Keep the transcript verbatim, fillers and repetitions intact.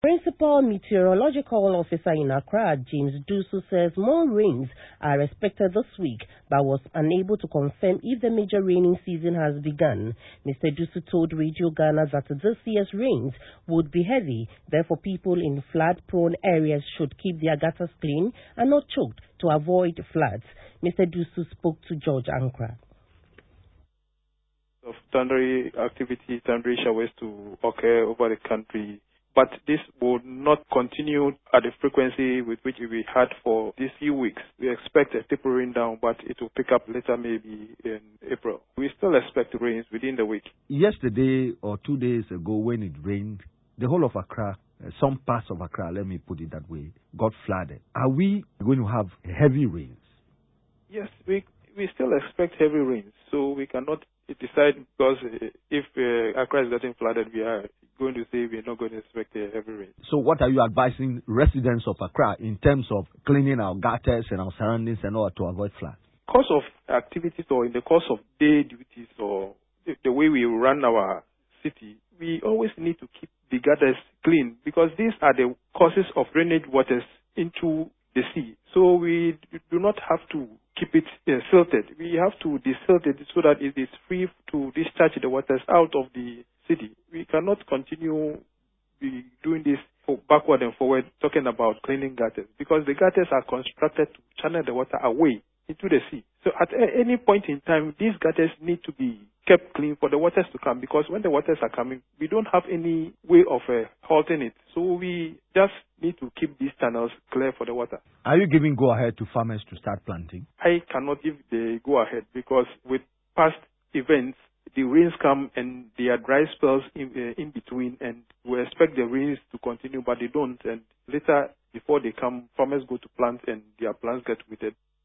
Principal Meteorological Officer in Accra, James Dusu, says more rains are expected this week, but was unable to confirm if the major raining season has begun. Mister Dusu told Radio Ghana that this year's rains would be heavy, therefore people in flood-prone areas should keep their gutters clean and not choked to avoid floods. Mister Dusu spoke to George Ankra. Of thundery activity, thundery showers to occur over the country, but this will not continue at the frequency with which we had for these few weeks. We expect a tapering down, but it will pick up later, maybe in April. We still expect rains within the week. Yesterday or two days ago, when it rained, the whole of Accra, uh, some parts of Accra, let me put it that way, got flooded. Are we going to have heavy rains? Yes, we we still expect heavy rains, so we cannot decide because if uh, Accra is getting flooded, we are going to say we are not going to expect a heavy rain. So what are you advising residents of Accra in terms of cleaning our gutters and our surroundings and all to avoid floods? Course of activities or in the course of day duties or the, the way we run our city, we always need to keep the gutters clean because these are the causes of drainage waters into the sea. So we do not have to keep it uh, silted. We have to desilt it so that it is free to discharge the waters out of the city. We cannot continue be doing this for backward and forward, talking about cleaning gutters, because the gutters are constructed to channel the water away into the sea. So at a- any point in time, these gutters need to be kept clean for the waters to come, because when the waters are coming, we don't have any way of uh, halting it. So we just need to keep these channels clear for the water. Are you giving go-ahead to farmers to start planting? I cannot give the go-ahead because with past events, the rains come and there are dry spells in, uh, in between, and we expect the rains to continue, but they don't. And later, before they come, farmers go to plant and their plants get withered.